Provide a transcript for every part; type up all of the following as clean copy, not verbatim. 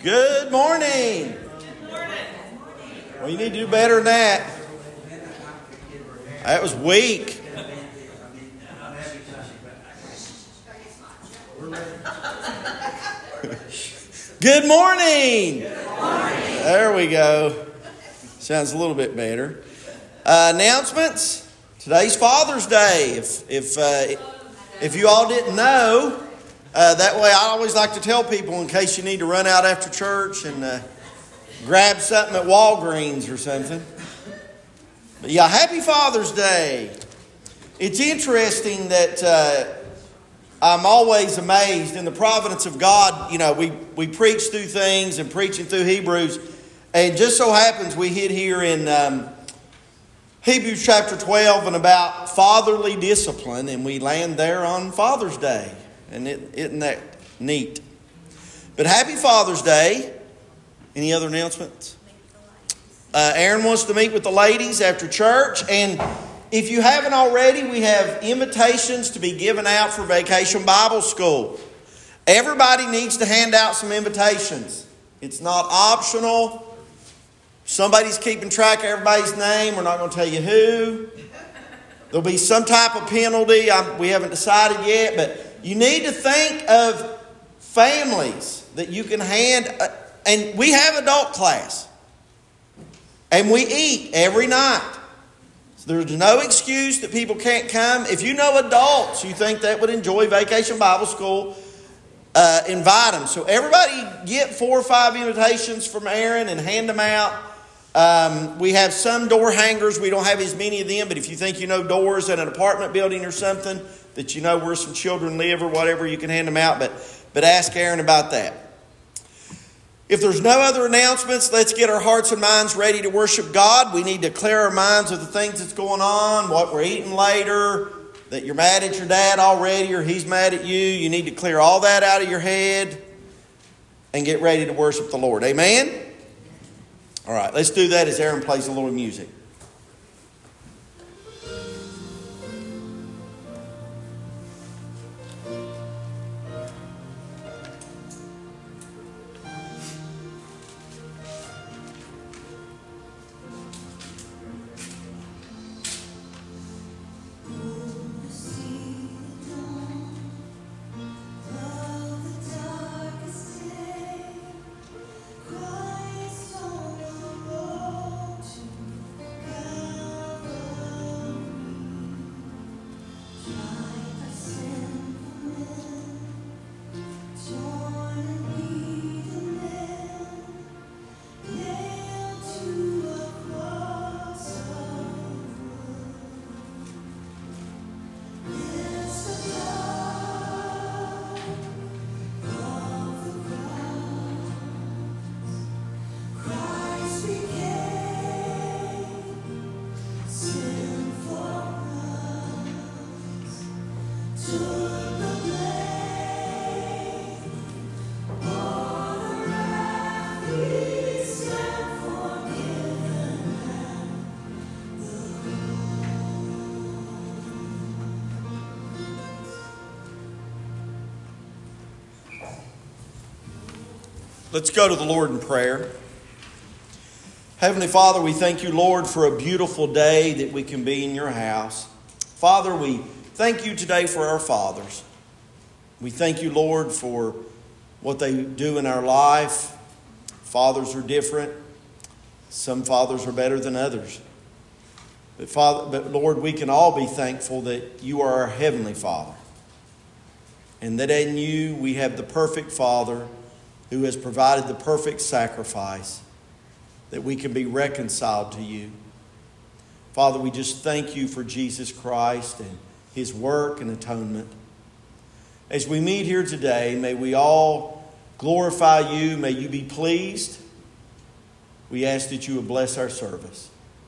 Good morning. Well, you need to do better than that. That was weak. Good morning. There we go. Sounds a little bit better. Announcements. Today's Father's Day. If you all didn't know, that way I always like to tell people in case you need to run out after church and grab something at Walgreens or something. But yeah, happy Father's Day. It's interesting that I'm always amazed in the providence of God. You know, we preach through things and preaching through Hebrews. And just so happens we hit here in Hebrews chapter 12 and about fatherly discipline. And we land there on Father's Day. And isn't that neat? But happy Father's Day. Any other announcements? Aaron wants to meet with the ladies after church. And if you haven't already, we have invitations to be given out for Vacation Bible School. Everybody needs to hand out some invitations. It's not optional. Somebody's keeping track of everybody's name. We're not going to tell you who. There'll be some type of penalty. We haven't decided yet, but you need to think of families that you can hand. And we have adult class. And we eat every night. So there's no excuse that people can't come. If you know adults you think that would enjoy Vacation Bible School, invite them. So everybody get 4 or 5 invitations from Aaron and hand them out. We have some door hangers. We don't have as many of them. But if you think you know doors in an apartment building or something that you know where some children live or whatever, you can hand them out. But ask Aaron about that. If there's no other announcements, let's get our hearts and minds ready to worship God. We need to clear our minds of the things that's going on, what we're eating later, that you're mad at your dad already or he's mad at you. You need to clear all that out of your head and get ready to worship the Lord. Amen? All right, let's do that as Aaron plays a little music. Let's go to the Lord in prayer. Heavenly Father, we thank you, Lord, for a beautiful day that we can be in your house. Father, we thank you today for our fathers. We thank you, Lord, for what they do in our life. Fathers are different. Some fathers are better than others. But Lord, we can all be thankful that you are our Heavenly Father. And that in you we have the perfect Father who has provided the perfect sacrifice that we can be reconciled to you. Father, we just thank you for Jesus Christ and his work and atonement. As we meet here today, may we all glorify you. May you be pleased. We ask that you would bless our service.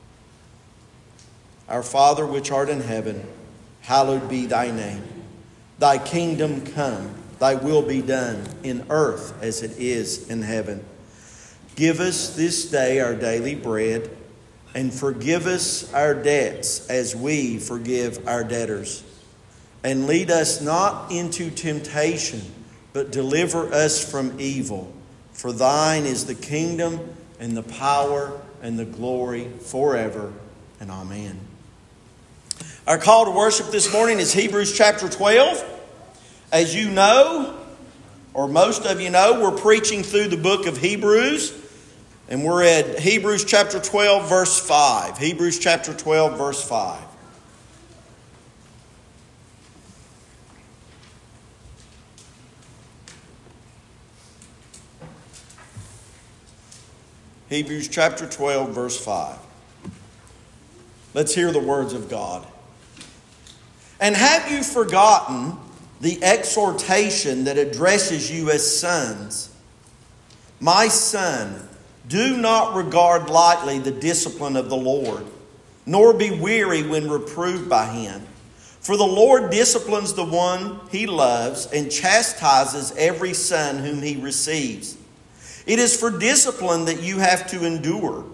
Our Father, which art in heaven, hallowed be thy name. Thy kingdom come. Thy will be done in earth as it is in heaven. Give us this day our daily bread, and forgive us our debts as we forgive our debtors. And lead us not into temptation, but deliver us from evil. For thine is the kingdom and the power and the glory forever and amen. Our call to worship this morning is Hebrews chapter 12. As you know, or most of you know, we're preaching through the book of Hebrews. And we're at Hebrews chapter 12 verse 5. Hebrews chapter 12 verse 5. Hebrews chapter 12, verse 5. Let's hear the words of God. And have you forgotten the exhortation that addresses you as sons? My son, do not regard lightly the discipline of the Lord, nor be weary when reproved by him. For the Lord disciplines the one he loves and chastises every son whom he receives. It is for discipline that you have to endure.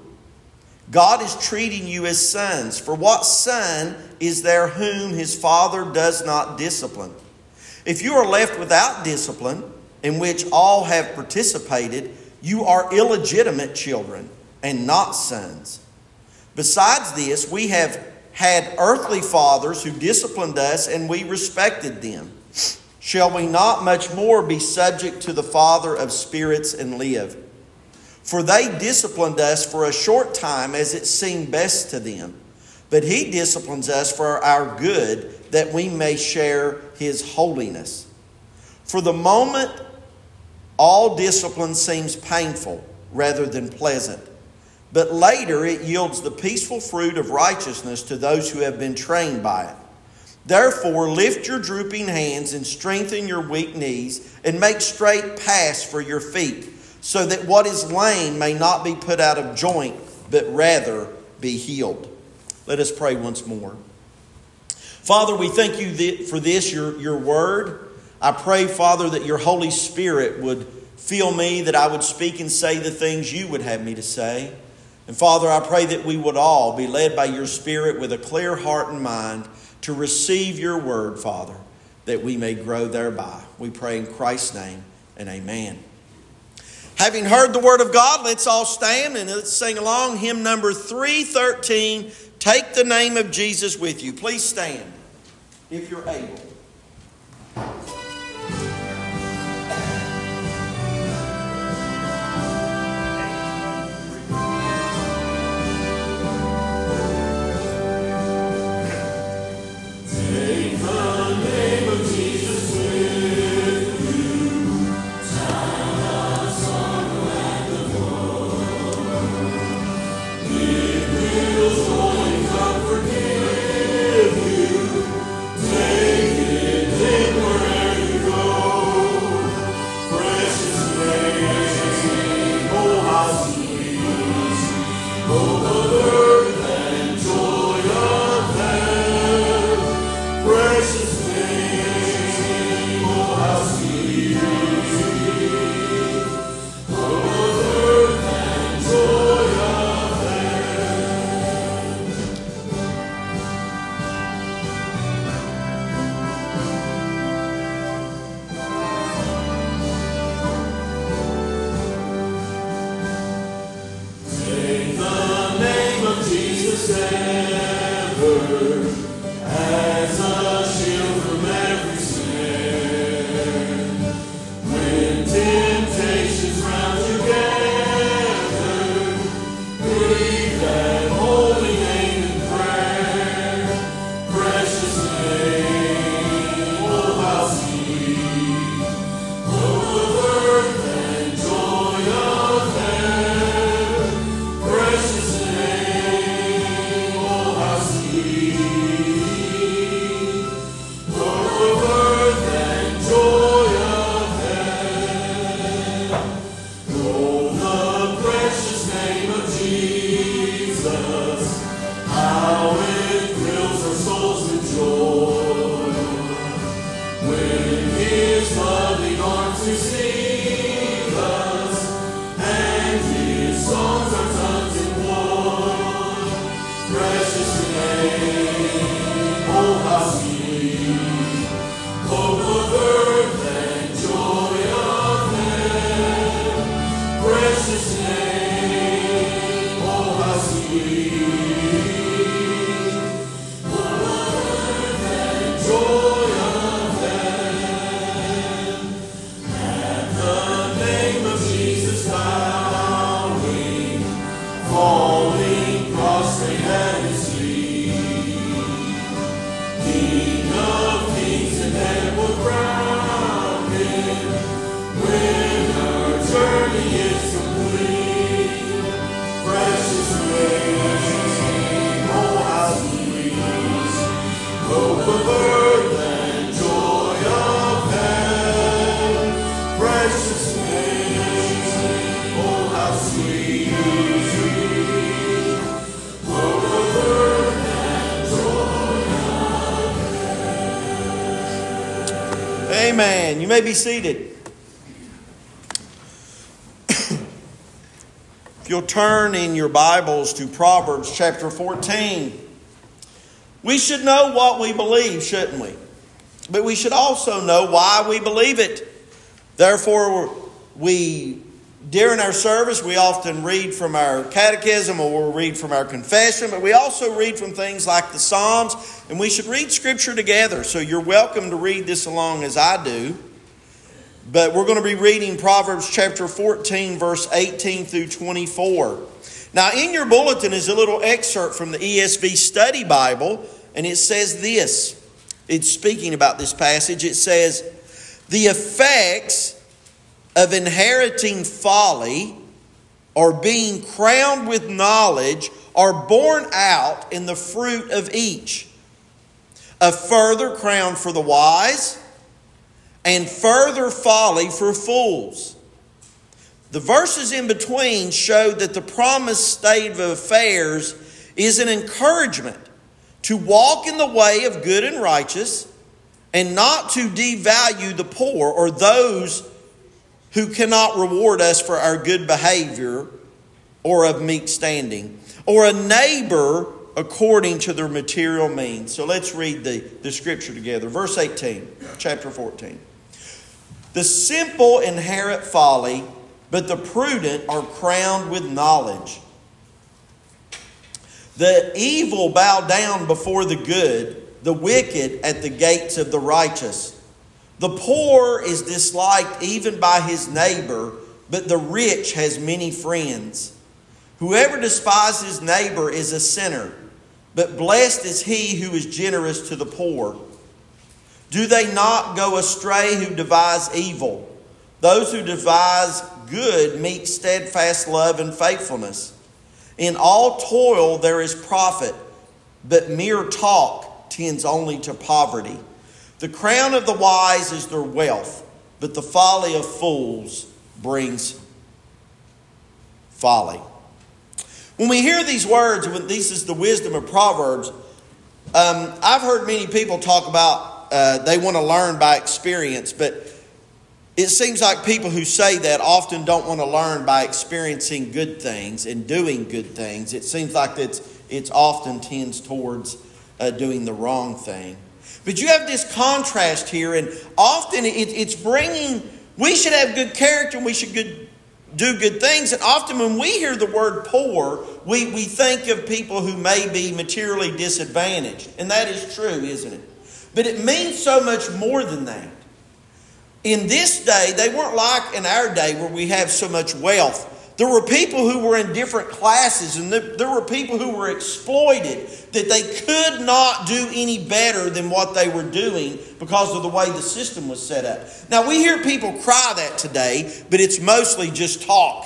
God is treating you as sons. For what son is there whom his father does not discipline? If you are left without discipline, in which all have participated, you are illegitimate children and not sons. Besides this, we have had earthly fathers who disciplined us, and we respected them. Shall we not much more be subject to the Father of spirits and live? For they disciplined us for a short time as it seemed best to them. But he disciplines us for our good, that we may share his holiness. For the moment, all discipline seems painful rather than pleasant. But later it yields the peaceful fruit of righteousness to those who have been trained by it. Therefore, lift your drooping hands and strengthen your weak knees, and make straight paths for your feet, so that what is lame may not be put out of joint, but rather be healed. Let us pray once more. Father, we thank you for this, your word. I pray, Father, that your Holy Spirit would fill me, that I would speak and say the things you would have me to say. And Father, I pray that we would all be led by your Spirit with a clear heart and mind to receive your word, Father, that we may grow thereby. We pray in Christ's name, and amen. Having heard the word of God, let's all stand and let's sing along hymn number 313, Take the Name of Jesus with You. Please stand if you're able. Precious name, oh how sweet. Amen. You may be seated. If you'll turn in your Bibles to Proverbs chapter 14. We should know what we believe, shouldn't we? But we should also know why we believe it. Therefore, during our service, we often read from our catechism or we'll read from our confession, but we also read from things like the Psalms, and we should read Scripture together. So you're welcome to read this along as I do. But we're going to be reading Proverbs chapter 14, verse 18 through 24. Now, in your bulletin is a little excerpt from the ESV Study Bible, and it says this. It's speaking about this passage. It says, "The effects of inheriting folly or being crowned with knowledge are borne out in the fruit of each. A further crown for the wise, and further folly for fools." The verses in between show that the promised state of affairs is an encouragement to walk in the way of good and righteous, and not to devalue the poor or those who cannot reward us for our good behavior or of meek standing, or a neighbor according to their material means. So let's read the scripture together. Verse 18, chapter 14. "The simple inherit folly, but the prudent are crowned with knowledge. The evil bow down before the good, the wicked at the gates of the righteous. The poor is disliked even by his neighbor, but the rich has many friends. Whoever despises his neighbor is a sinner, but blessed is he who is generous to the poor. Do they not go astray who devise evil? Those who devise good meet steadfast love and faithfulness. In all toil there is profit, but mere talk tends only to poverty. The crown of the wise is their wealth, but the folly of fools brings folly." When we hear these words, when this is the wisdom of Proverbs, I've heard many people talk about they want to learn by experience, but it seems like people who say that often don't want to learn by experiencing good things and doing good things. It seems like it's often tends towards doing the wrong thing. But you have this contrast here, and often it's bringing, we should have good character and we should do good things. And often when we hear the word poor, we think of people who may be materially disadvantaged. And that is true, isn't it? But it means so much more than that. In this day, they weren't like in our day where we have so much wealth. There were people who were in different classes, and there were people who were exploited, that they could not do any better than what they were doing because of the way the system was set up. Now, we hear people cry that today, but it's mostly just talk.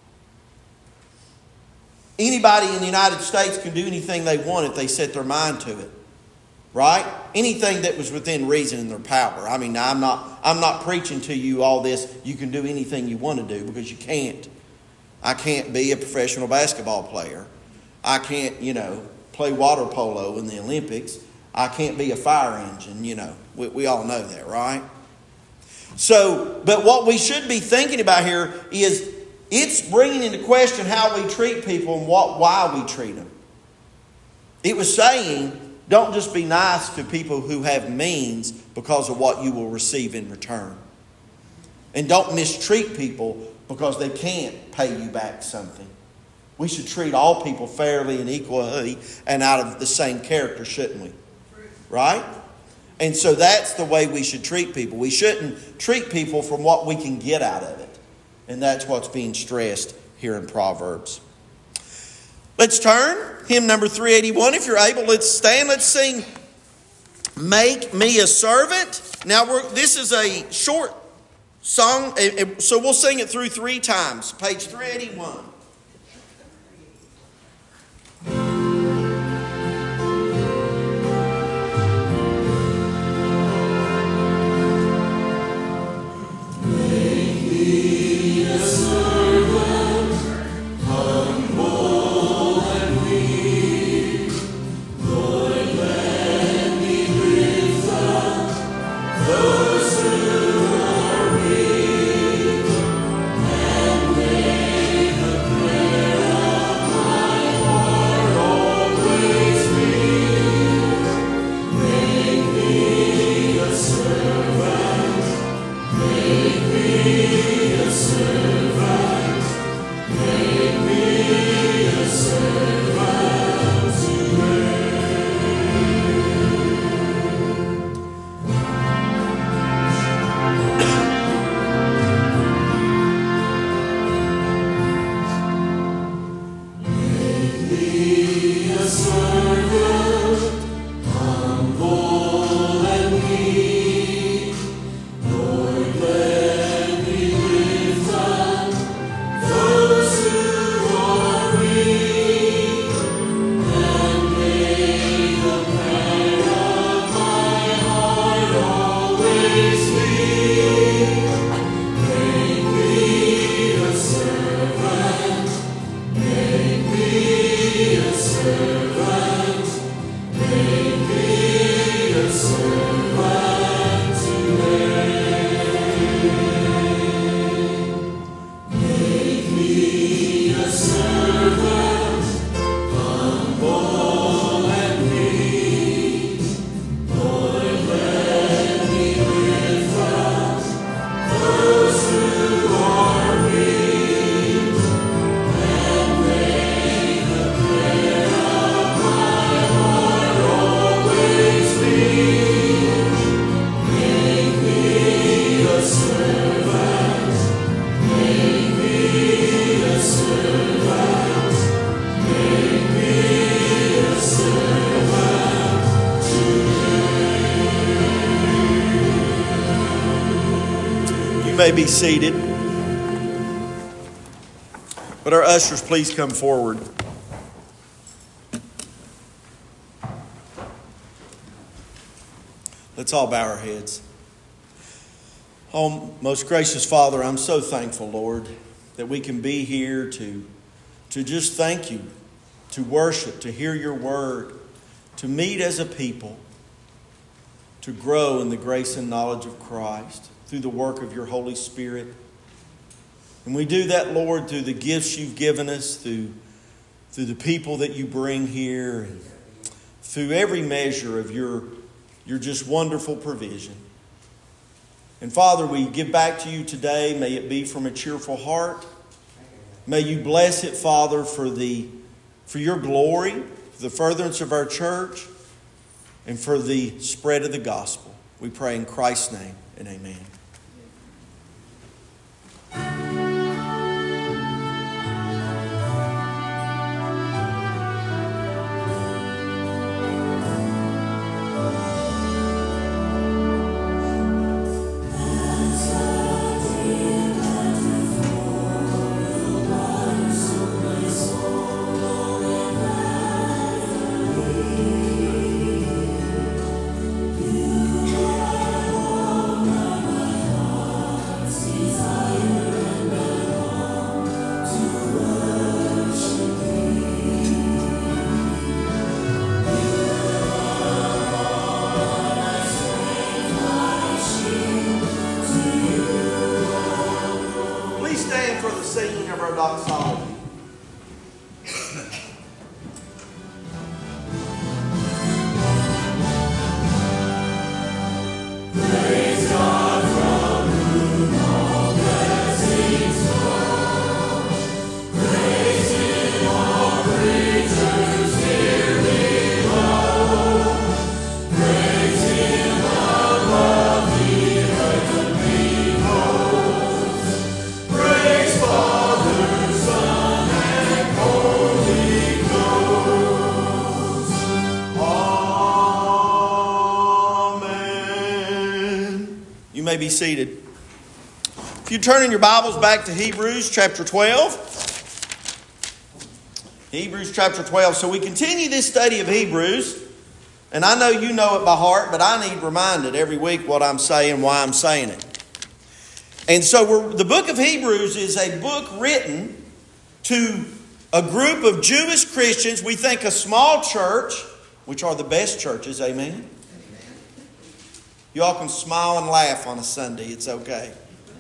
Anybody in the United States can do anything they want if they set their mind to it. Right? Anything that was within reason and their power. I mean, I'm not preaching to you all this, you can do anything you want to do, because you can't. I can't be a professional basketball player. I can't, play water polo in the Olympics. I can't be a fire engine, We all know that, right? So, but what we should be thinking about here is it's bringing into question how we treat people and why we treat them. It was saying, don't just be nice to people who have means because of what you will receive in return. And don't mistreat people because they can't pay you back something. We should treat all people fairly and equally and out of the same character, shouldn't we? Right? And so that's the way we should treat people. We shouldn't treat people from what we can get out of it. And that's what's being stressed here in Proverbs. Let's turn. Hymn number 381. If you're able, let's stand. Let's sing Make Me a Servant. Now, this is a short song, so we'll sing it through 3 times. Page 381. May be seated. But our ushers, please come forward. Let's all bow our heads. Oh, most gracious Father, I'm so thankful, Lord, that we can be here to just thank you, to worship, to hear your word, to meet as a people, to grow in the grace and knowledge of Christ through the work of your Holy Spirit. And we do that, Lord, through the gifts you've given us, through the people that you bring here, and through every measure of your just wonderful provision. And Father, we give back to you today. May it be from a cheerful heart. May you bless it, Father, for your glory, for the furtherance of our church, and for the spread of the gospel. We pray in Christ's name, and amen. Doxology. Praise may be seated. If you turn in your Bibles back to Hebrews chapter 12. Hebrews chapter 12. So we continue this study of Hebrews. And I know you know it by heart, but I need reminded every week what I'm saying, why I'm saying it. And so the book of Hebrews is a book written to a group of Jewish Christians. We think a small church, which are the best churches, amen? You all can smile and laugh on a Sunday, it's okay.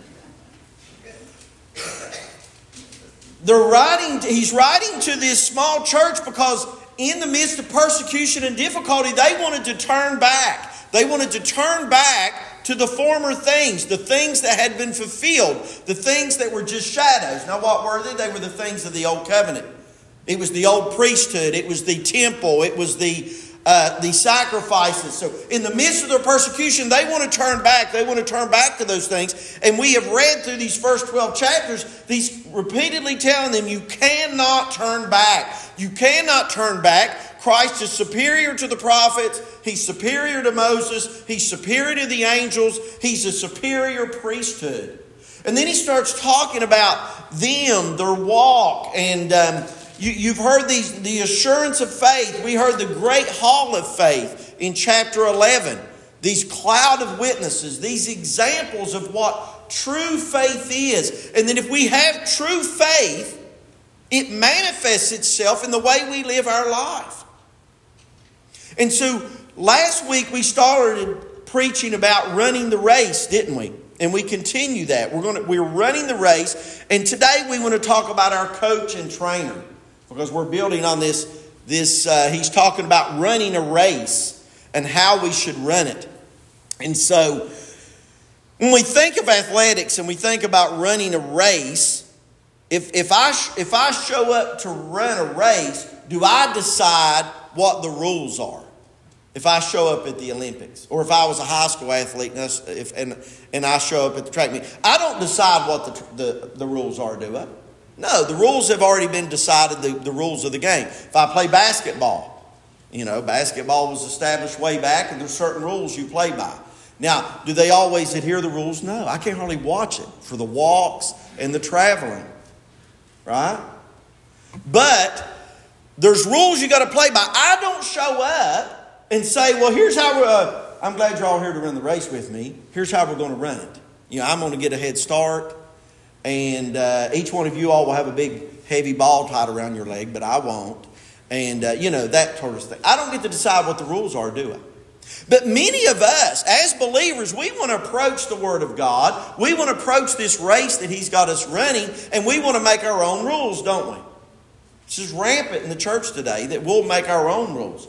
He's writing to this small church because in the midst of persecution and difficulty, they wanted to turn back. They wanted to turn back to the former things, the things that had been fulfilled, the things that were just shadows. Now what were they? They were the things of the old covenant. It was the old priesthood. It was the temple. It was the sacrifices. So in the midst of their persecution, they want to turn back. They want to turn back to those things. And we have read through these first 12 chapters, these repeatedly telling them, you cannot turn back. You cannot turn back. Christ is superior to the prophets. He's superior to Moses. He's superior to the angels. He's a superior priesthood. And then he starts talking about them, their walk, and you've heard the assurance of faith. We heard the great hall of faith in chapter 11. These cloud of witnesses, these examples of what true faith is. And then if we have true faith, it manifests itself in the way we live our life. And so last week we started preaching about running the race, didn't we? And we continue that. We're running the race. And today we want to talk about our coach and trainer. Because we're building on this he's talking about running a race and how we should run it. And so when we think of athletics and we think about running a race, if I show up to run a race, do I decide what the rules are? If I show up at the Olympics, or if I was a high school athlete and I show up at the track meet, I don't decide what the rules are, do I? No, the rules have already been decided, the rules of the game. If I play basketball, basketball was established way back and there's certain rules you play by. Now, do they always adhere to the rules? No, I can't hardly watch it for the walks and the traveling, right? But there's rules you got to play by. I don't show up and say, well, here's how I'm glad you're all here to run the race with me. Here's how we're going to run it. I'm going to get a head start. And each one of you all will have a big, heavy ball tied around your leg, but I won't. And, that sort of thing. I don't get to decide what the rules are, do I? But many of us, as believers, we want to approach the Word of God. We want to approach this race that He's got us running, and we want to make our own rules, don't we? This is rampant in the church today, that we'll make our own rules.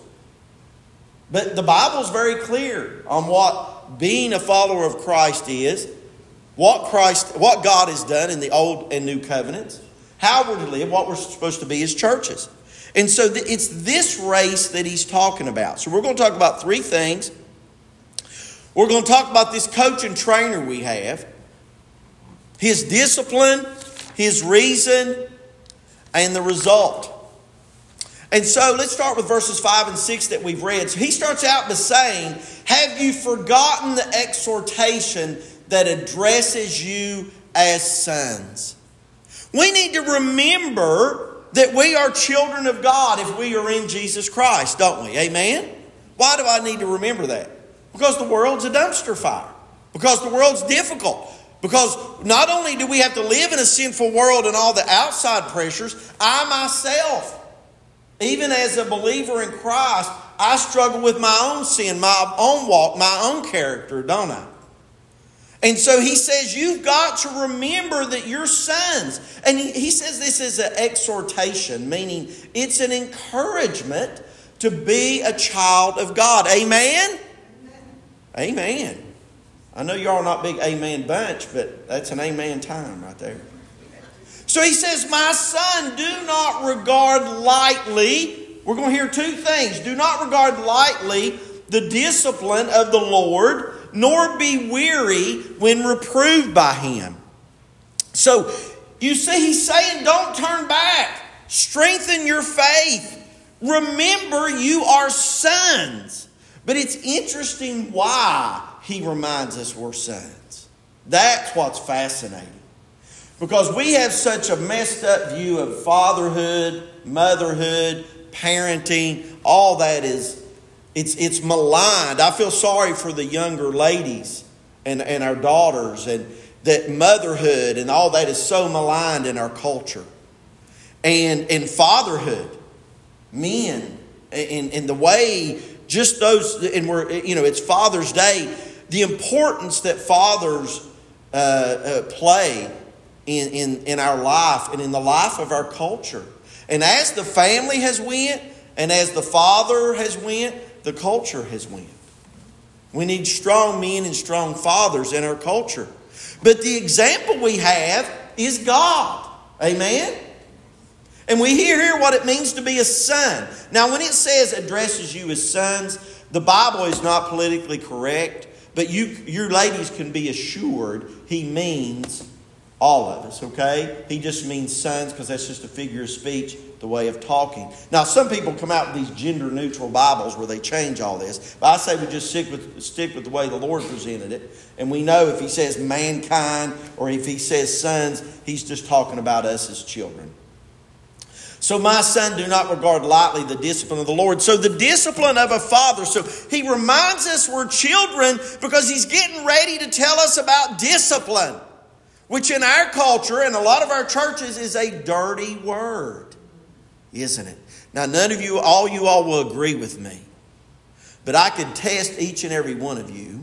But the Bible's very clear on what being a follower of Christ is. What God has done in the Old and New Covenants, how we're to live, what we're supposed to be as churches. And so it's this race that he's talking about. So we're going to talk about three things. We're going to talk about this coach and trainer we have, his discipline, his reason, and the result. And so let's start with verses 5 and 6 that we've read. So he starts out by saying, have you forgotten the exhortation that addresses you as sons? We need to remember that we are children of God if we are in Jesus Christ, don't we? Amen? Why do I need to remember that? Because the world's a dumpster fire. Because the world's difficult. Because not only do we have to live in a sinful world and all the outside pressures, I myself, even as a believer in Christ, I struggle with my own sin, my own walk, my own character, don't I? And so he says, you've got to remember that you're sons. And he says this is an exhortation, meaning it's an encouragement to be a child of God. Amen? Amen. I know y'all are not big amen bunch, but that's an amen time right there. So he says, my son, do not regard lightly. We're going to hear two things. Do not regard lightly the discipline of the Lord, nor be weary when reproved by Him. So, you see, he's saying, don't turn back. Strengthen your faith. Remember, you are sons. But it's interesting why he reminds us we're sons. That's what's fascinating. Because we have such a messed up view of fatherhood, motherhood, parenting, all that is, it's maligned. I feel sorry for the younger ladies and our daughters, and that motherhood and all that is so maligned in our culture. And fatherhood, men, in the way, just those, and it's Father's Day, the importance that fathers play in our life and in the life of our culture. And as the family has went, and as the father has went, the culture has went. We need strong men and strong fathers in our culture. But the example we have is God. Amen? And we hear here what it means to be a son. Now, when it says addresses you as sons, the Bible is not politically correct. But you ladies can be assured he means all of us, okay? He just means sons because that's just a figure of speech, the way of talking. Now, some people come out with these gender-neutral Bibles where they change all this. But I say we just stick with the way the Lord presented it. And we know if he says mankind or if he says sons, he's just talking about us as children. So my son, do not regard lightly the discipline of the Lord. So the discipline of a father. So he reminds us we're children because he's getting ready to tell us about discipline. Which in our culture and a lot of our churches is a dirty word. Isn't it? Now none of you all will agree with me. But I could test each and every one of you.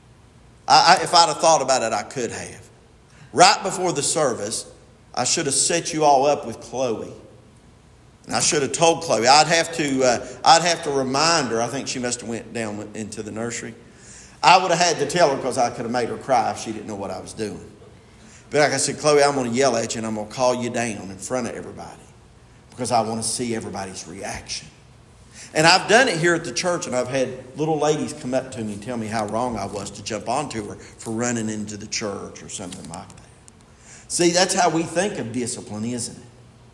If I'd have thought about it, I could have. Right before the service, I should have set you all up with Chloe. And I should have told Chloe. I'd have to remind her. I think she must have went down into the nursery. I would have had to tell her because I could have made her cry if she didn't know what I was doing. But like I said, Chloe, I'm going to yell at you and I'm going to call you down in front of everybody because I want to see everybody's reaction. And I've done it here at the church, and I've had little ladies come up to me and tell me how wrong I was to jump onto her for running into the church or something like that. See, that's how we think of discipline, isn't it?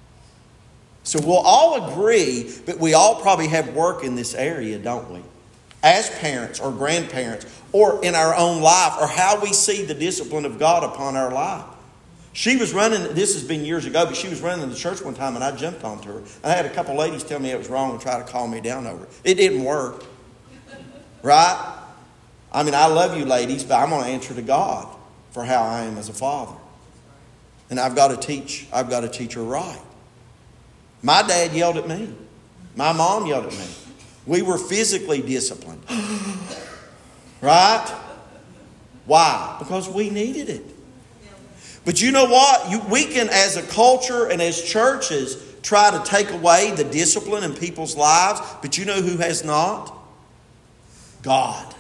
So we'll all agree, but we all probably have work in this area, don't we? As parents or grandparents or in our own life, or how we see the discipline of God upon our life. She was running, this has been years ago, but she was running the church one time and I jumped onto her. I had a couple ladies tell me it was wrong and try to calm me down over it. It didn't work. Right? I mean, I love you ladies, but I'm going to answer to God for how I am as a father. And I've got to teach her right. My dad yelled at me. My mom yelled at me. We were physically disciplined. Right? Why? Because we needed it. But you know what? We can, as a culture and as churches, try to take away the discipline in people's lives. But you know who has not? God.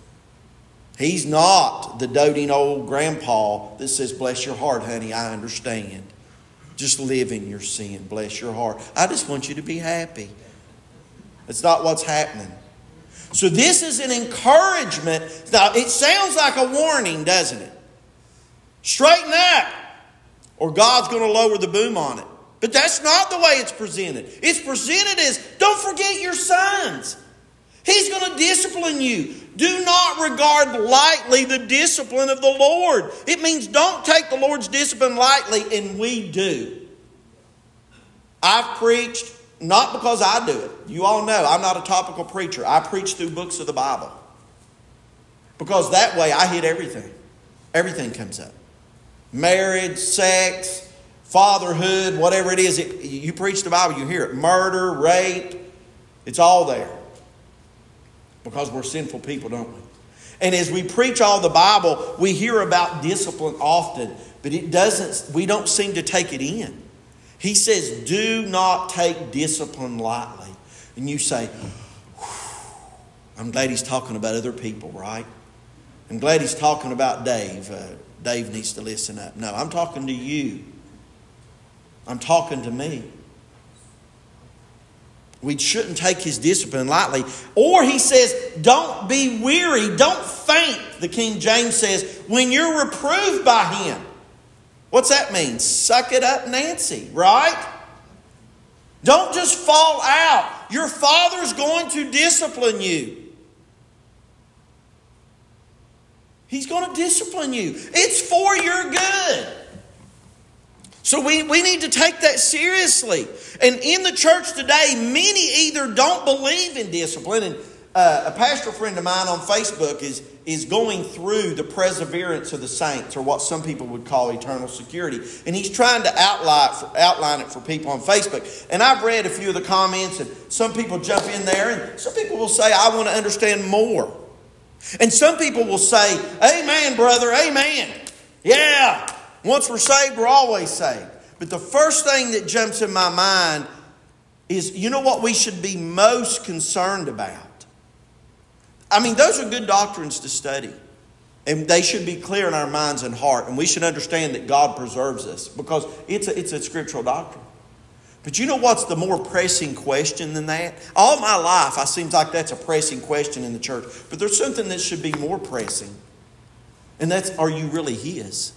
He's not the doting old grandpa that says, bless your heart, honey, I understand. Just live in your sin. Bless your heart. I just want you to be happy. That's not what's happening. So this is an encouragement. Now, it sounds like a warning, doesn't it? Straighten up, or God's going to lower the boom on it. But that's not the way it's presented. It's presented as, don't forget your sons. He's going to discipline you. Do not regard lightly the discipline of the Lord. It means don't take the Lord's discipline lightly, and we do. I've preached, not because I do it. You all know I'm not a topical preacher. I preach through books of the Bible. Because that way I hit everything. Everything comes up. Marriage, sex, fatherhood, whatever it is. You preach the Bible, you hear it. Murder, rape, it's all there. Because we're sinful people, don't we? And as we preach all the Bible, we hear about discipline often, but we don't seem to take it in. He says, do not take discipline lightly. And you say, I'm glad he's talking about other people, right? I'm glad he's talking about Dave. Dave needs to listen up. No, I'm talking to you. I'm talking to me. We shouldn't take his discipline lightly. Or he says, don't be weary, don't faint, the King James says, when you're reproved by him. What's that mean? Suck it up, Nancy, right? Don't just fall out. Your father's going to discipline you. He's going to discipline you. It's for your good. So we need to take that seriously. And in the church today, many either don't believe in discipline. And a pastor friend of mine on Facebook is going through the perseverance of the saints, or what some people would call eternal security. And he's trying to outline it for people on Facebook. And I've read a few of the comments, and some people jump in there, and some people will say, I want to understand more. And some people will say, amen, brother, amen. Yeah, once we're saved, we're always saved. But the first thing that jumps in my mind is, you know what we should be most concerned about? I mean, those are good doctrines to study. And they should be clear in our minds and heart. And we should understand that God preserves us, because it's a scriptural doctrine. But you know what's the more pressing question than that? All my life, it seems like that's a pressing question in the church. But there's something that should be more pressing. And that's, are you really His?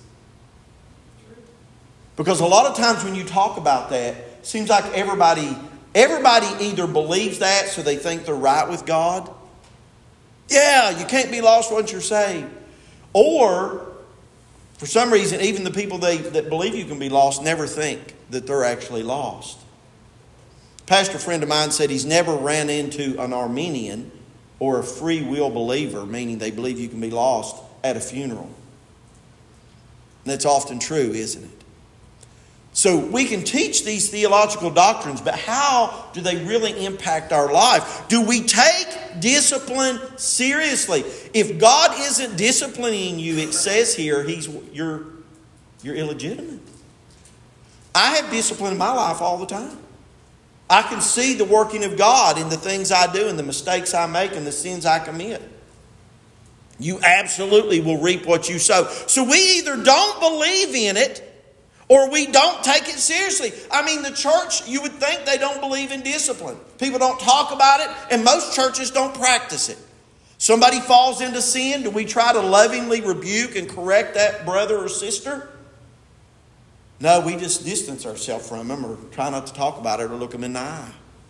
Because a lot of times when you talk about that, it seems like everybody either believes that so they think they're right with God. Yeah, you can't be lost once you're saved. Or, for some reason, even the people that believe you can be lost never think that they're actually lost. A pastor friend of mine said he's never ran into an Arminian or a free will believer, meaning they believe you can be lost, at a funeral. And that's often true, isn't it? So we can teach these theological doctrines, but how do they really impact our life? Do we take discipline seriously? If God isn't disciplining you, it says here, you're illegitimate. I have discipline in my life all the time. I can see the working of God in the things I do and the mistakes I make and the sins I commit. You absolutely will reap what you sow. So we either don't believe in it, or we don't take it seriously. I mean, the church, you would think they don't believe in discipline. People don't talk about it, and most churches don't practice it. Somebody falls into sin, do we try to lovingly rebuke and correct that brother or sister? No, we just distance ourselves from them, or try not to talk about it or look them in the eye.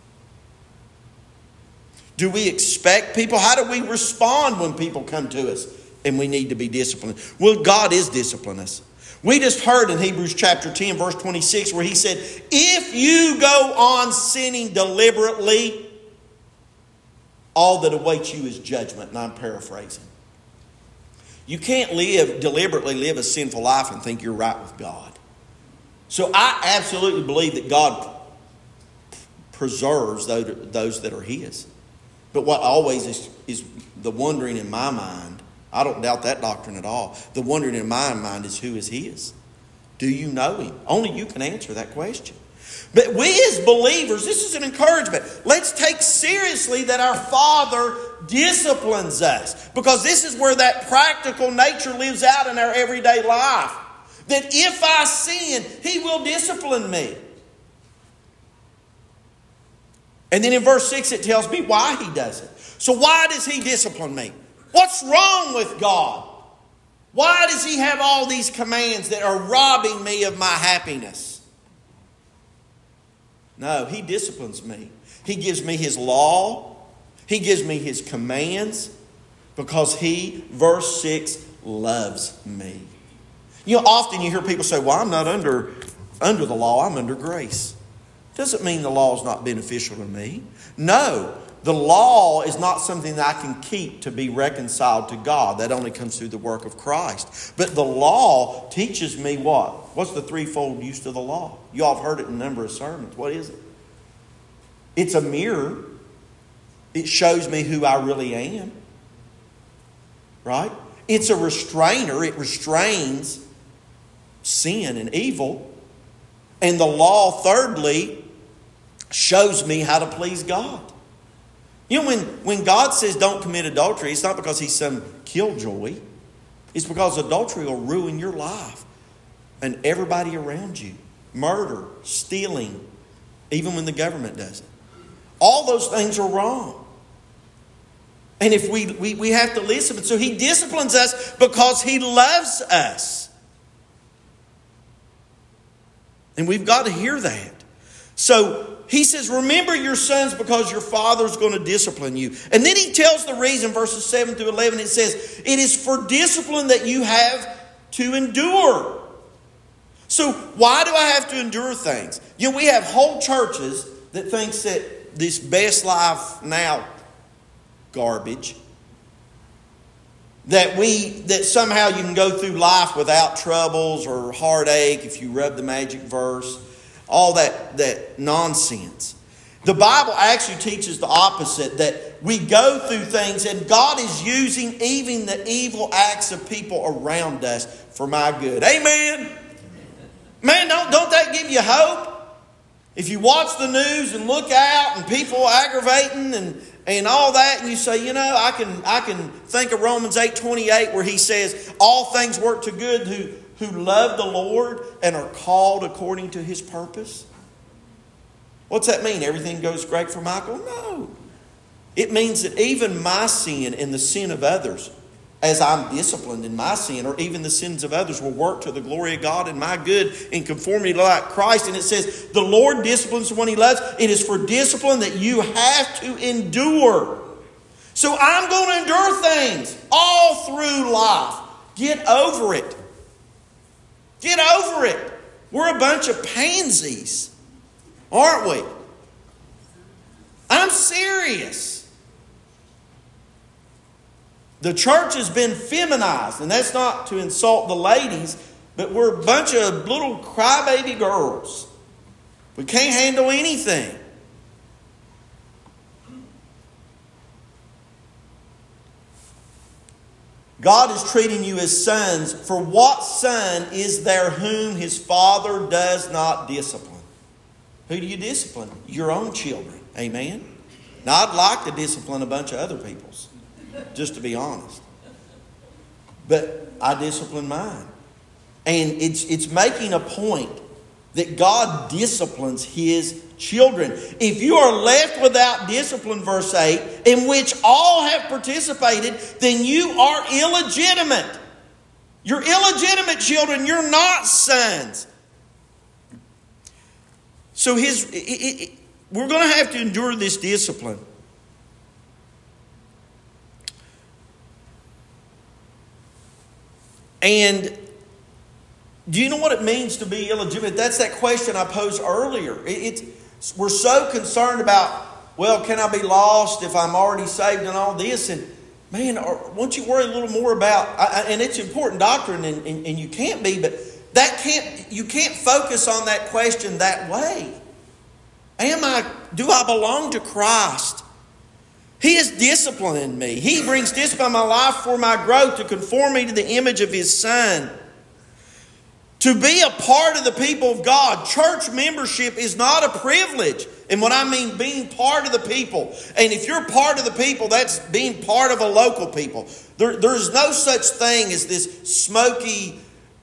Do we expect people? How do we respond when people come to us and we need to be disciplined? Well, God is disciplining us. We just heard in Hebrews chapter 10, verse 26, where He said, if you go on sinning deliberately, all that awaits you is judgment. And I'm paraphrasing. You can't deliberately live a sinful life and think you're right with God. So I absolutely believe that God preserves those that are His. But what always is the wondering in my mind, I don't doubt that doctrine at all. The wondering in my mind is, who is His? Do you know Him? Only you can answer that question. But we as believers, this is an encouragement. Let's take seriously that our Father disciplines us. Because this is where that practical nature lives out in our everyday life. That if I sin, He will discipline me. And then in verse 6 it tells me why He does it. So why does He discipline me? What's wrong with God? Why does He have all these commands that are robbing me of my happiness? No, He disciplines me. He gives me His law. He gives me His commands because He, verse 6, loves me. You know, often you hear people say, well, I'm not under the law, I'm under grace. Doesn't mean the law is not beneficial to me. No. The law is not something that I can keep to be reconciled to God. That only comes through the work of Christ. But the law teaches me what? What's the threefold use of the law? You all have heard it in a number of sermons. What is it? It's a mirror. It shows me who I really am. Right? It's a restrainer. It restrains sin and evil. And the law, thirdly, shows me how to please God. You know, when God says don't commit adultery, it's not because He's some killjoy. It's because adultery will ruin your life and everybody around you. Murder, stealing, even when the government does it. All those things are wrong. And if we have to listen. So He disciplines us because He loves us. And we've got to hear that. So he says, remember your sons because your father's going to discipline you. And then he tells the reason, verses 7 through 11, it says, it is for discipline that you have to endure. So why do I have to endure things? You know, we have whole churches that thinks that this best life now garbage, that somehow you can go through life without troubles or heartache if you rub the magic verse, all that nonsense. The Bible actually teaches the opposite, that we go through things and God is using even the evil acts of people around us for my good. Amen? Man, don't that give you hope? If you watch the news and look out and people aggravating and all that, and you say, you know, I can think of Romans 8:28 where he says, all things work to good who love the Lord and are called according to his purpose. What's that mean? Everything goes great for Michael? No. It means that even my sin and the sin of others, as I'm disciplined in my sin, or even the sins of others, will work to the glory of God and my good in conformity like Christ. And it says, the Lord disciplines the one he loves. It is for discipline that you have to endure. So I'm going to endure things all through life. Get over it. Get over it. We're a bunch of pansies, aren't we? I'm serious. The church has been feminized, and that's not to insult the ladies, but we're a bunch of little crybaby girls. We can't handle anything. God is treating you as sons. For what son is there whom his father does not discipline? Who do you discipline? Your own children. Amen? Now, I'd like to discipline a bunch of other people's, just to be honest. But I discipline mine. And it's making a point that God disciplines his children. If you are left without discipline, verse 8, in which all have participated, then you are illegitimate. You're illegitimate children. You're not sons. So we're going to have to endure this discipline. And do you know what it means to be illegitimate? That's that question I posed earlier. We're so concerned about, well, can I be lost if I'm already saved and all this? And man, won't you worry a little more about, and it's important doctrine and you can't be, but you can't focus on that question that way. Do I belong to Christ? He is disciplining me. He brings discipline in my life for my growth, to conform me to the image of his Son. To be a part of the people of God, church membership is not a privilege. And what I mean being part of the people. And if you're part of the people, that's being part of a local people. There's no such thing as this smoky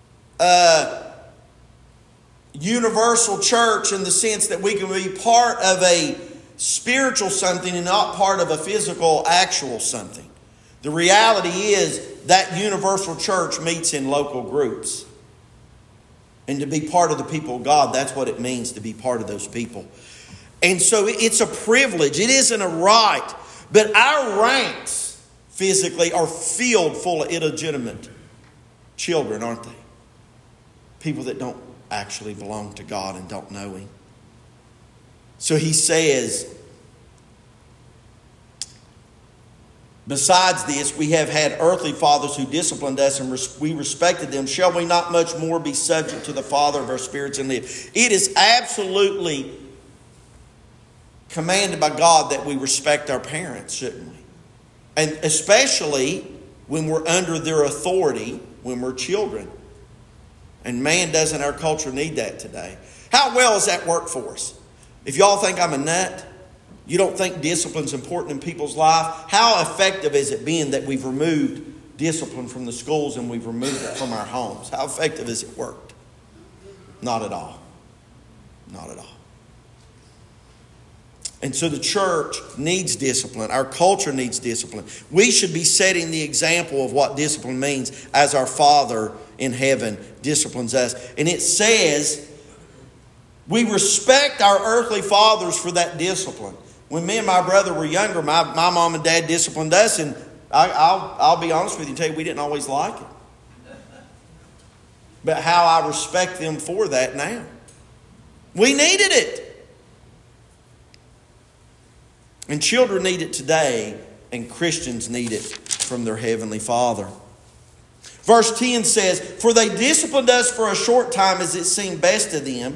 universal church in the sense that we can be part of a spiritual something and not part of a physical, actual something. The reality is that universal church meets in local groups. And to be part of the people of God, that's what it means to be part of those people. And so it's a privilege. It isn't a right. But our ranks physically are filled full of illegitimate children, aren't they? People that don't actually belong to God and don't know him. So he says, besides this, we have had earthly fathers who disciplined us and we respected them. Shall we not much more be subject to the Father of our spirits and live? It is absolutely commanded by God that we respect our parents, shouldn't we? And especially when we're under their authority, when we're children. And man, doesn't our culture need that today? How well has that worked for us? If y'all think I'm a nut, you don't think discipline's important in people's life, how effective has it been that we've removed discipline from the schools and we've removed it from our homes? How effective has it worked? Not at all. Not at all. And so the church needs discipline. Our culture needs discipline. We should be setting the example of what discipline means as our Father in heaven disciplines us. And it says We respect our earthly fathers for that discipline. When me and my brother were younger, my mom and dad disciplined us, and I'll be honest with you and tell you, we didn't always like it. But how I respect them for that now. We needed it. And children need it today, and Christians need it from their Heavenly Father. Verse 10 says, "For they disciplined us for a short time as it seemed best to them.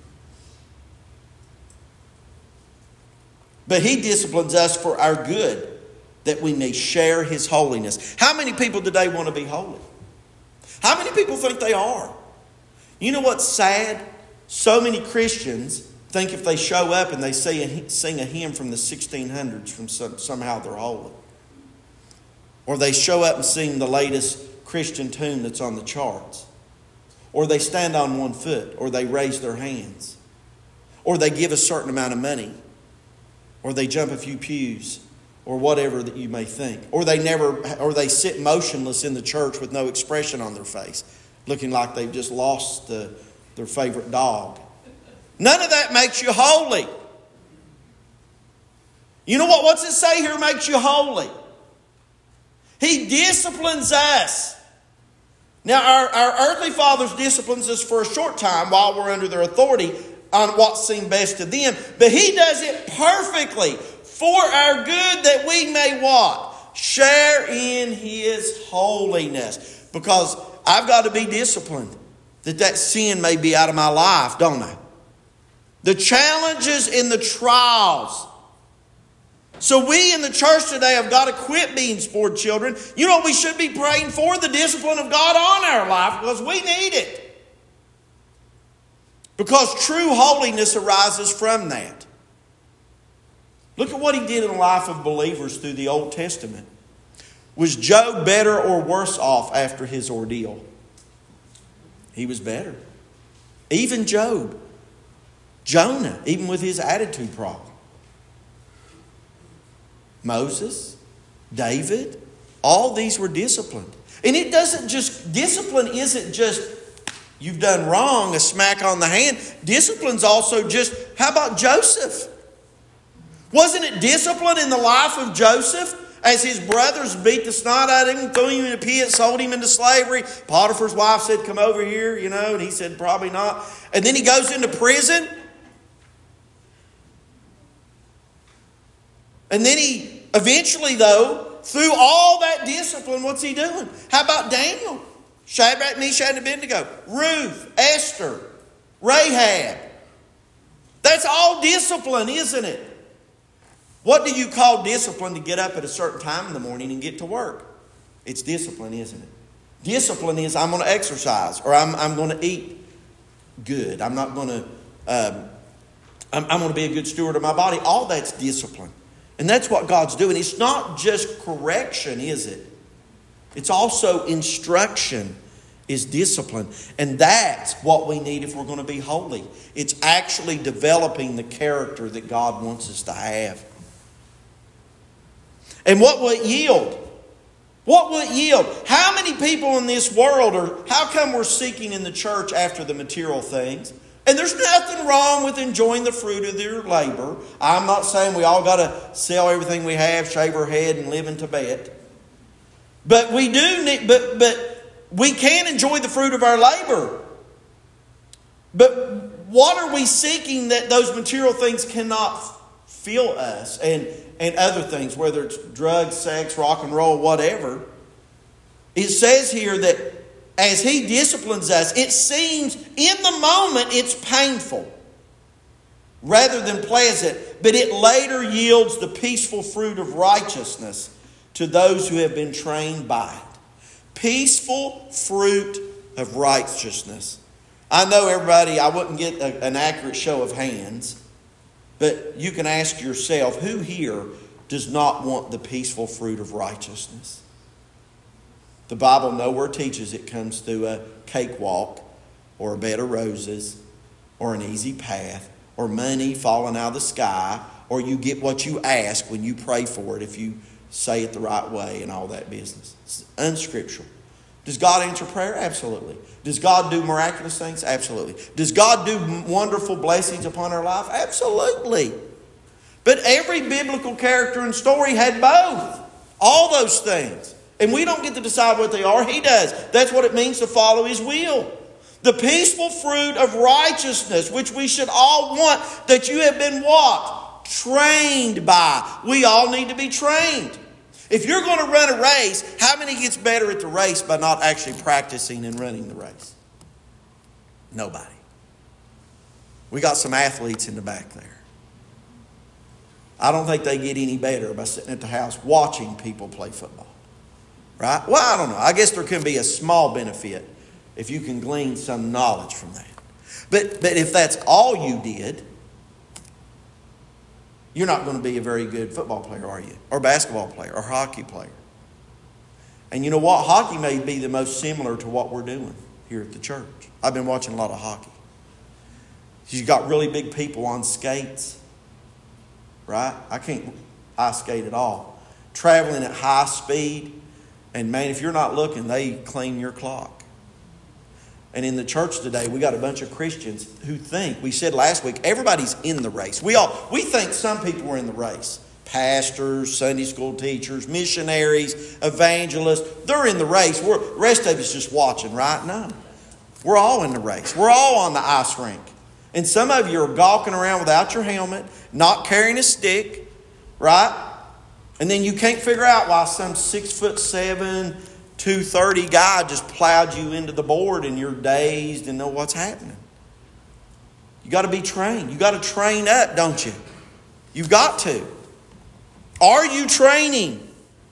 But He disciplines us for our good, that we may share His holiness." How many people today want to be holy? How many people think they are? You know what's sad? So many Christians think if they show up and they sing a hymn from the 1600s, somehow they're holy. Or they show up and sing the latest Christian tune that's on the charts. Or they stand on one foot. Or they raise their hands. Or they give a certain amount of money. Or they jump a few pews. Or whatever that you may think. Or they sit motionless in the church with no expression on their face, looking like they've just lost their favorite dog. None of that makes you holy. You know what? What's it say here makes you holy? He disciplines us. Now, our earthly fathers disciplines us for a short time while we're under their authority on what seemed best to them. But He does it perfectly for our good, that we may what? Share in His holiness. Because I've got to be disciplined, that sin may be out of my life, don't I? The challenges and the trials. So we in the church today have got to quit being spoiled children. You know what we should be praying for? The discipline of God on our life, because we need it. Because true holiness arises from that. Look at what He did in the life of believers through the Old Testament. Was Job better or worse off after his ordeal? He was better. Even Job. Jonah, even with his attitude problem. Moses, David, all these were disciplined. And discipline isn't just you've done wrong, a smack on the hand. Discipline's also just, how about Joseph? Wasn't it discipline in the life of Joseph? As his brothers beat the snot out of him, threw him in a pit, sold him into slavery. Potiphar's wife said, "Come over here," and he said, "Probably not." And then he goes into prison. And then he eventually, though, through all that discipline, what's he doing? How about Daniel? Shadrach, Meshach, and Abednego. Ruth, Esther, Rahab. That's all discipline, isn't it? What do you call discipline to get up at a certain time in the morning and get to work? It's discipline, isn't it? Discipline is I'm going to exercise, or I'm going to eat good. I'm not going to. I'm going to be a good steward of my body. All that's discipline, and that's what God's doing. It's not just correction, is it? It's also instruction. Is discipline, and that's what we need if we're going to be holy. It's actually developing the character that God wants us to have. And what will it yield? What will it yield? How many people in this world how come we're seeking in the church after the material things? And there's nothing wrong with enjoying the fruit of their labor. I'm not saying we all got to sell everything we have, shave our head, and live in Tibet. But we do need, but we can enjoy the fruit of our labor. But what are we seeking that those material things cannot fill us, and other things, whether it's drugs, sex, rock and roll, whatever? It says here that as He disciplines us, it seems in the moment it's painful rather than pleasant, but it later yields the peaceful fruit of righteousness to those who have been trained by it. Peaceful fruit of righteousness. I know everybody, I wouldn't get an accurate show of hands, but you can ask yourself, who here does not want the peaceful fruit of righteousness? The Bible nowhere teaches it comes through a cakewalk or a bed of roses or an easy path or money falling out of the sky, or you get what you ask when you pray for it if you say it the right way and all that business. It's unscriptural. Does God answer prayer? Absolutely. Does God do miraculous things? Absolutely. Does God do wonderful blessings upon our life? Absolutely. But every biblical character and story had both. All those things. And we don't get to decide what they are. He does. That's what it means to follow His will. The peaceful fruit of righteousness, which we should all want, that you have been what? Trained by. We all need to be trained. If you're going to run a race, how many gets better at the race by not actually practicing and running the race? Nobody. We got some athletes in the back there. I don't think they get any better by sitting at the house watching people play football. Right? Well, I don't know. I guess there can be a small benefit if you can glean some knowledge from that. But if that's all you did, you're not going to be a very good football player, are you? Or basketball player, or hockey player. And you know what? Hockey may be the most similar to what we're doing here at the church. I've been watching a lot of hockey. You've got really big people on skates. Right? I can't ice skate at all. Traveling at high speed. And man, if you're not looking, they clean your clock. And in the church today, we got a bunch of Christians who think, we said last week, everybody's in the race. We think some people are in the race. Pastors, Sunday school teachers, missionaries, evangelists, they're in the race. The rest of us just watching, right? No. We're all in the race. We're all on the ice rink. And some of you are gawking around without your helmet, not carrying a stick, right? And then you can't figure out why some 6'7", 230 guy just plowed you into the board and you're dazed and know what's happening. You got to be trained. You got to train up, don't you? You've got to. Are you training?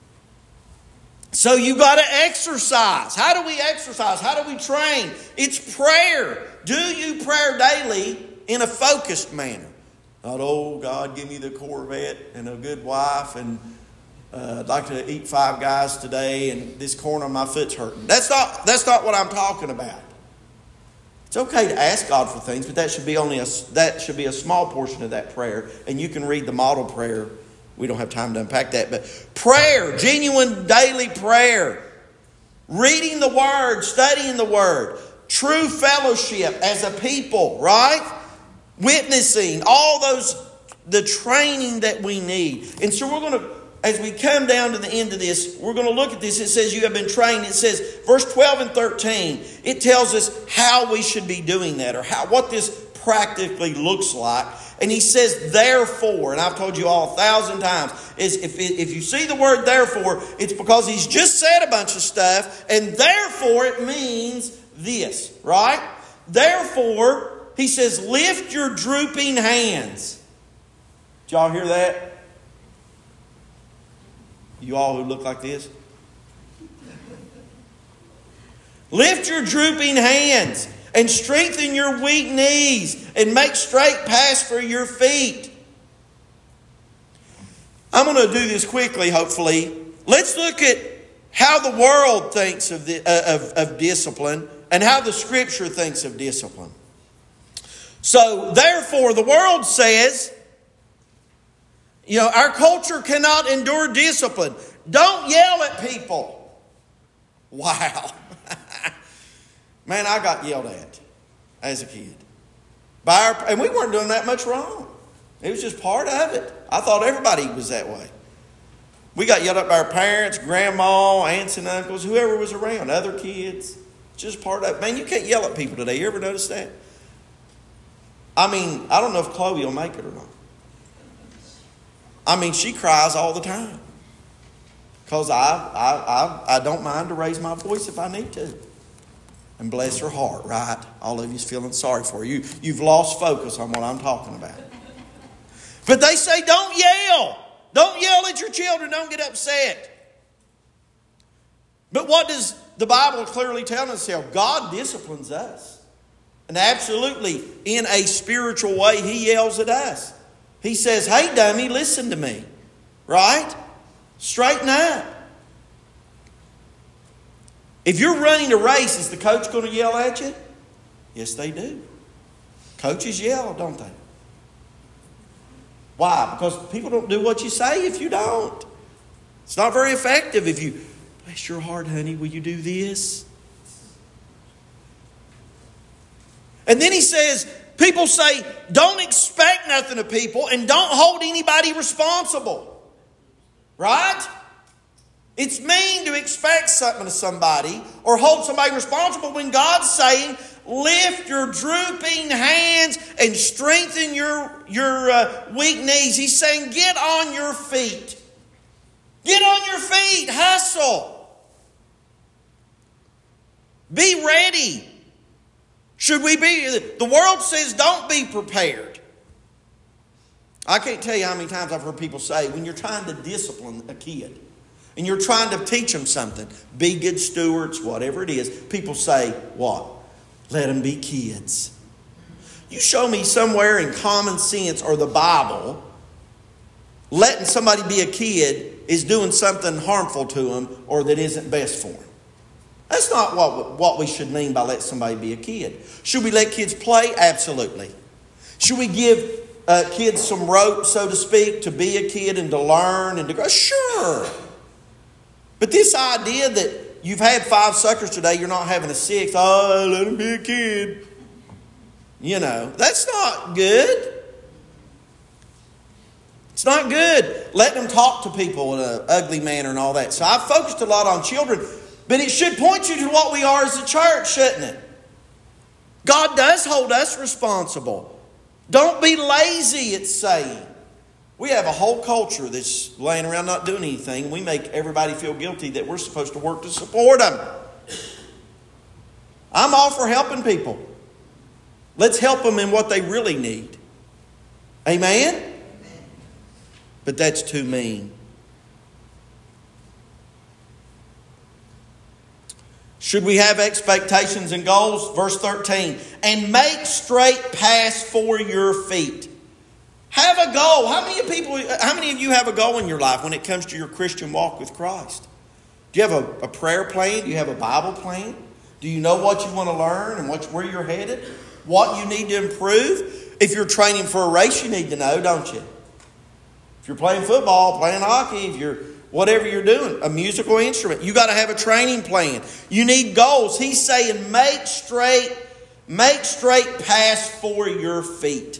So you got to exercise. How do we exercise? How do we train? It's prayer. Do you pray daily in a focused manner? Not, oh, God, give me the Corvette and a good wife and I'd like to eat 5 guys today and this corner of my foot's hurting. That's not what I'm talking about. It's okay to ask God for things, but that should be a small portion of that prayer. And you can read the model prayer. We don't have time to unpack that. But prayer, genuine daily prayer. Reading the Word, studying the Word. True fellowship as a people, right? Witnessing, all those, the training that we need. And so we're going to, as we come down to the end of this, we're going to look at this. It says you have been trained. It says, verse 12 and 13, it tells us how we should be doing that, or what this practically looks like. And he says, therefore, and I've told you all 1,000 times, is if you see the word therefore, it's because he's just said a bunch of stuff, and therefore it means this, right? Therefore, he says, lift your drooping hands. Did y'all hear that? You all who look like this. Lift your drooping hands and strengthen your weak knees and make straight paths for your feet. I'm going to do this quickly, hopefully. Let's look at how the world thinks of discipline and how the Scripture thinks of discipline. So, therefore, the world says, our culture cannot endure discipline. Don't yell at people. Wow. Man, I got yelled at as a kid. And we weren't doing that much wrong. It was just part of it. I thought everybody was that way. We got yelled at by our parents, grandma, aunts and uncles, whoever was around, other kids. Just part of it. Man, you can't yell at people today. You ever notice that? I mean, I don't know if Chloe will make it or not. I mean, she cries all the time. Because I don't mind to raise my voice if I need to. And bless her heart, right? All of you's feeling sorry for you. You've lost focus on what I'm talking about. But they say don't yell. Don't yell at your children. Don't get upset. But what does the Bible clearly tell us here? God disciplines us. And absolutely, in a spiritual way, He yells at us. He says, hey, dummy, listen to me. Right? Straighten up. If you're running a race, is the coach going to yell at you? Yes, they do. Coaches yell, don't they? Why? Because people don't do what you say if you don't. It's not very effective if you, Bless your heart, honey. Will you do this? And then he says, people say, don't expect nothing of people and don't hold anybody responsible. Right? It's mean to expect something of somebody or hold somebody responsible when God's saying, lift your drooping hands and strengthen your weak knees. He's saying, get on your feet. Get on your feet. Hustle. Be ready. Should we be? The world says don't be prepared. I can't tell you how many times I've heard people say, when you're trying to discipline a kid and you're trying to teach them something, be good stewards, whatever it is, people say, what? Let them be kids. You show me somewhere in common sense or the Bible, letting somebody be a kid is doing something harmful to them or that isn't best for them. That's not what we should mean by let somebody be a kid. Should we let kids play? Absolutely. Should we give kids some rope, so to speak, to be a kid and to learn and to grow? Sure. But this idea that you've had 5 suckers today, you're not having a 6th. Oh, let him be a kid. You know, that's not good. It's not good. Let them talk to people in an ugly manner and all that. So I've focused a lot on children. But it should point you to what we are as a church, shouldn't it? God does hold us responsible. Don't be lazy, it's saying. We have a whole culture that's laying around not doing anything. We make everybody feel guilty that we're supposed to work to support them. I'm all for helping people. Let's help them in what they really need. Amen? But that's too mean. Should we have expectations and goals? Verse 13. And make straight paths for your feet. Have a goal. How many of you have a goal in your life when it comes to your Christian walk with Christ? Do you have a prayer plan? Do you have a Bible plan? Do you know what you want to learn and where you're headed? What you need to improve? If you're training for a race, you need to know, don't you? If you're playing football, playing hockey, if you're whatever you're doing, a musical instrument, you got to have a training plan. You need goals. He's saying make straight paths for your feet.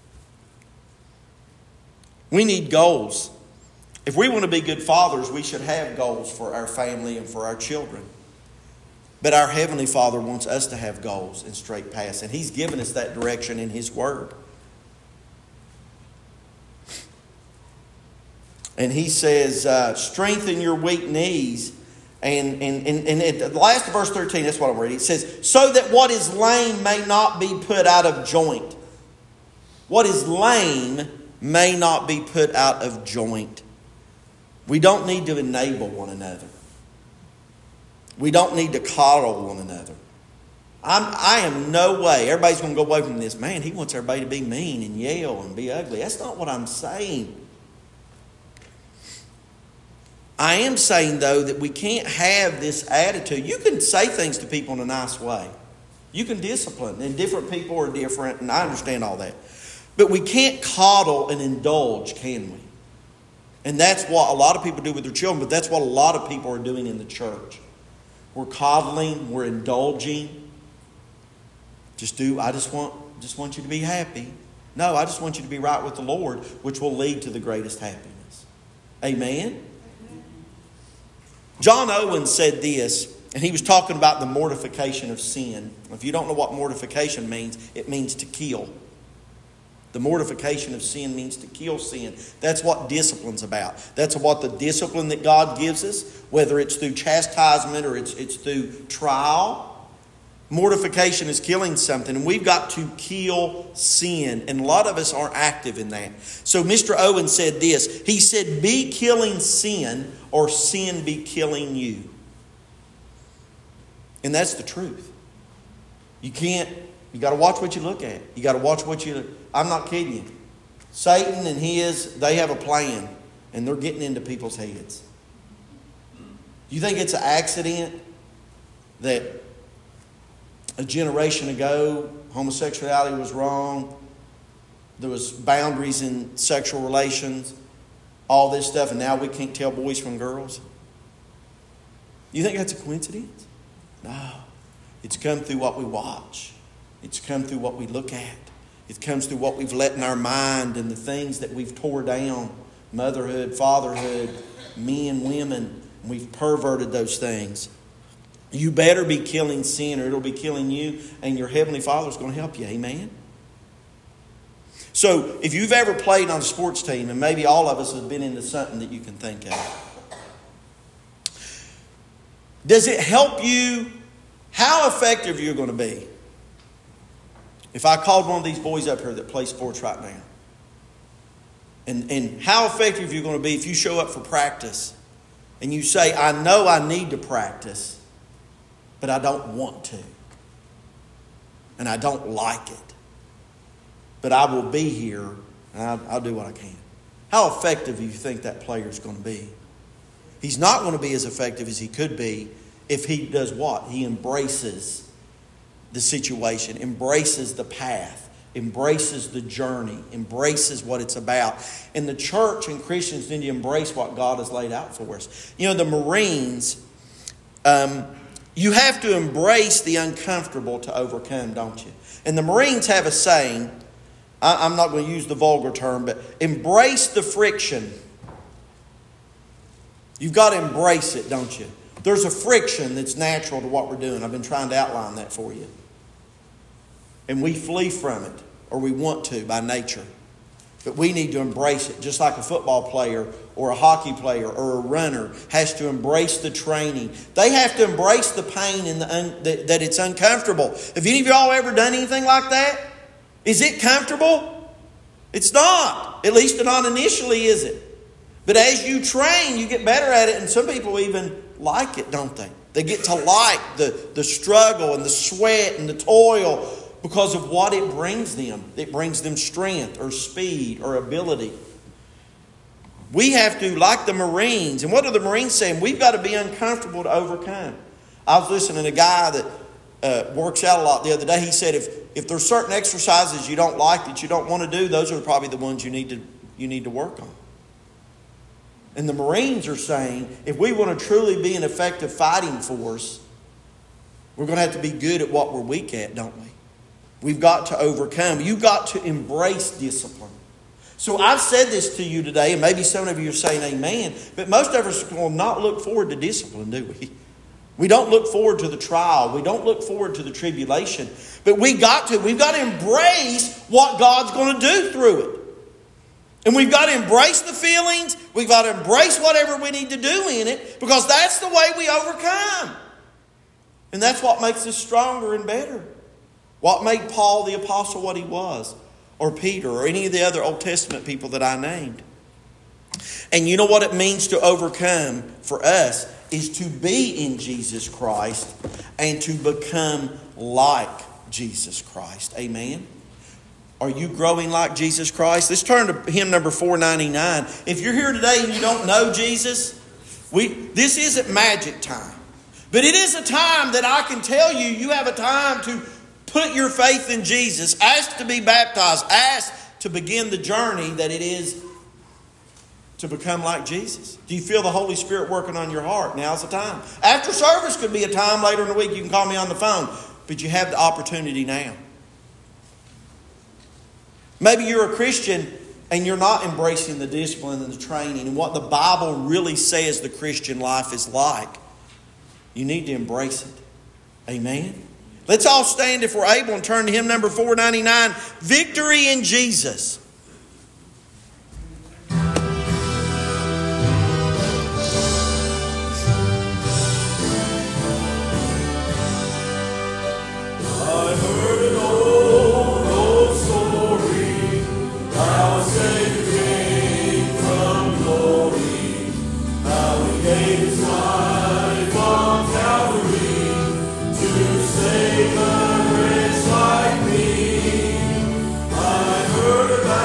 We need goals. If we want to be good fathers, we should have goals for our family and for our children. But our Heavenly Father wants us to have goals and straight paths, and He's given us that direction in His Word. And He says, strengthen your weak knees. And at the last of verse 13, that's what I'm reading. It says, so that what is lame may not be put out of joint. What is lame may not be put out of joint. We don't need to enable one another. We don't need to coddle one another. I am no way. Everybody's going to go away from this. Man, he wants everybody to be mean and yell and be ugly. That's not what I'm saying. I am saying, though, that we can't have this attitude. You can say things to people in a nice way. You can discipline, and different people are different, and I understand all that. But we can't coddle and indulge, can we? And that's what a lot of people do with their children, but that's what a lot of people are doing in the church. We're coddling, we're indulging. I just want you to be happy. No, I just want you to be right with the Lord, which will lead to the greatest happiness. Amen? John Owen said this, and he was talking about the mortification of sin. If you don't know what mortification means, it means to kill. The mortification of sin means to kill sin. That's what discipline's about. That's what the discipline that God gives us, whether it's through chastisement or it's through trial. Mortification is killing something, and we've got to kill sin. And a lot of us aren't active in that. So Mr. Owen said this. He said, be killing sin or sin be killing you. And that's the truth. You got to watch what you look at. You got to watch I'm not kidding you. Satan and they have a plan, and they're getting into people's heads. Do you think it's an accident that a generation ago, homosexuality was wrong? There was boundaries in sexual relations, all this stuff, and now we can't tell boys from girls? You think that's a coincidence? No. It's come through what we watch. It's come through what we look at. It comes through what we've let in our mind and the things that we've tore down. Motherhood, fatherhood, men, women. We've perverted those things. You better be killing sin or it'll be killing you, and your Heavenly Father's going to help you. Amen? So, if you've ever played on a sports team, and maybe all of us have been into something that you can think of, does it help you? How effective you're going to be? If I called one of these boys up here that play sports right now, and how effective you're going to be if you show up for practice and you say, I know I need to practice, but I don't want to. And I don't like it. But I will be here and I'll do what I can. How effective do you think that player is going to be? He's not going to be as effective as he could be if he does what? He embraces the situation, embraces the path, embraces the journey, embraces what it's about. And the church and Christians need to embrace what God has laid out for us. You know, the Marines, you have to embrace the uncomfortable to overcome, don't you? And the Marines have a saying, I'm not going to use the vulgar term, but embrace the friction. You've got to embrace it, don't you? There's a friction that's natural to what we're doing. I've been trying to outline that for you. And we flee from it, or we want to by nature. But we need to embrace it, just like a football player or a hockey player or a runner has to embrace the training. They have to embrace the pain and that it's uncomfortable. Have any of y'all ever done anything like that? Is it comfortable? It's not. At least not initially, is it? But as you train, you get better at it. And some people even like it, don't they? They get to like the struggle and the sweat and the toil because of what it brings them. It brings them strength or speed or ability. We have to, like the Marines. And what are the Marines saying? We've got to be uncomfortable to overcome. I was listening to a guy that works out a lot the other day. He said if there's certain exercises you don't like, that you don't want to do, those are probably the ones you need to work on. And the Marines are saying, if we want to truly be an effective fighting force, we're going to have to be good at what we're weak at, don't we? We've got to overcome. You've got to embrace discipline. So I've said this to you today, and maybe some of you are saying amen, but most of us will not look forward to discipline, do we? We don't look forward to the trial. We don't look forward to the tribulation. But we've got to embrace what God's going to do through it. And we've got to embrace the feelings. We've got to embrace whatever we need to do in it, because that's the way we overcome. And that's what makes us stronger and better. What made Paul the apostle what he was, or Peter, or any of the other Old Testament people that I named. And you know what it means to overcome for us is to be in Jesus Christ and to become like Jesus Christ. Amen? Are you growing like Jesus Christ? Let's turn to hymn number 499. If you're here today and you don't know Jesus, this isn't magic time. But it is a time that I can tell you, you have a time to put your faith in Jesus. Ask to be baptized. Ask to begin the journey that it is to become like Jesus. Do you feel the Holy Spirit working on your heart? Now's the time. After service could be a time later in the week. You can call me on the phone. But you have the opportunity now. Maybe you're a Christian and you're not embracing the discipline and the training and what the Bible really says the Christian life is like. You need to embrace it. Amen? Let's all stand if we're able and turn to hymn number 499, Victory in Jesus. Save a wretch like me. I heard about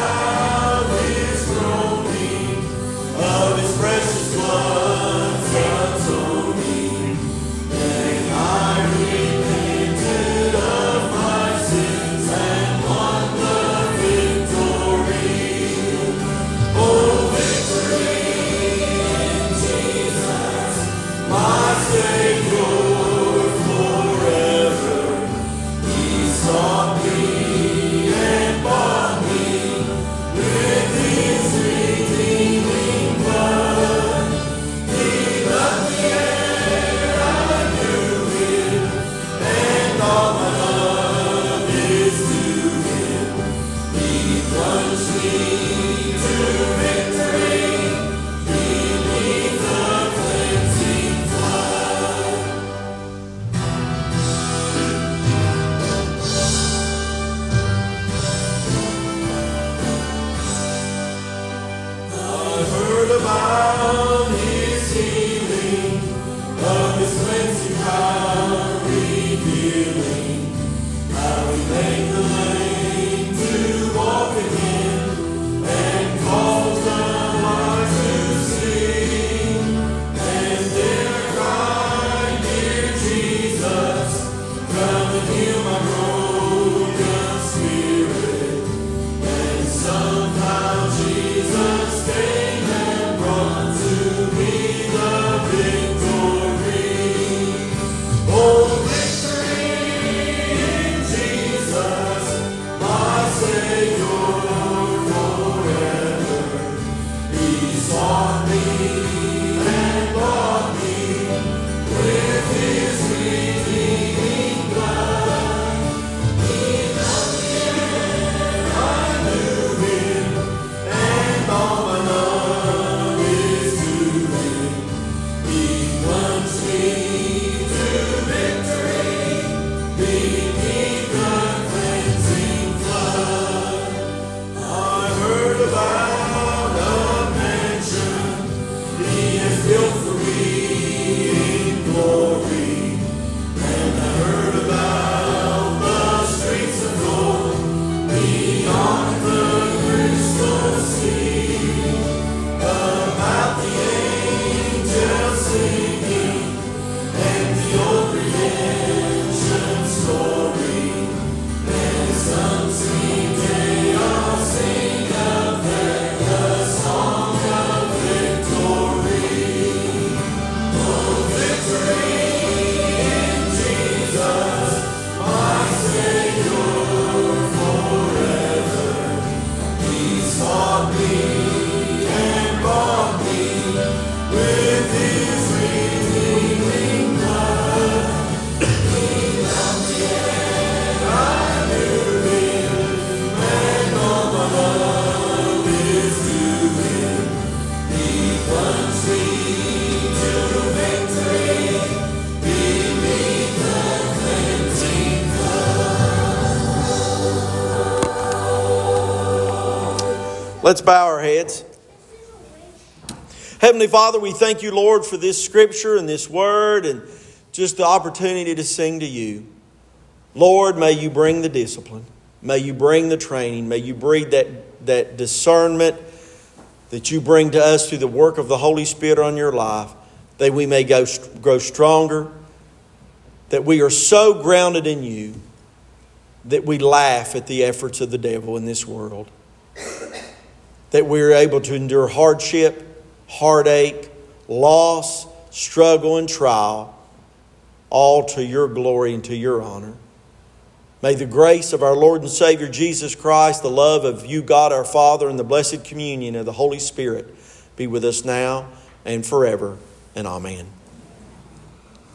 Let's bow our heads. Heavenly Father, we thank you, Lord, for this scripture and this word and just the opportunity to sing to you. Lord, may you bring the discipline. May you bring the training. May you bring that discernment that you bring to us through the work of the Holy Spirit on your life, that we may grow stronger, that we are so grounded in you that we laugh at the efforts of the devil in this world. That we are able to endure hardship, heartache, loss, struggle, and trial, all to your glory and to your honor. May the grace of our Lord and Savior Jesus Christ, the love of you, God our Father, and the blessed communion of the Holy Spirit be with us now and forever. And amen.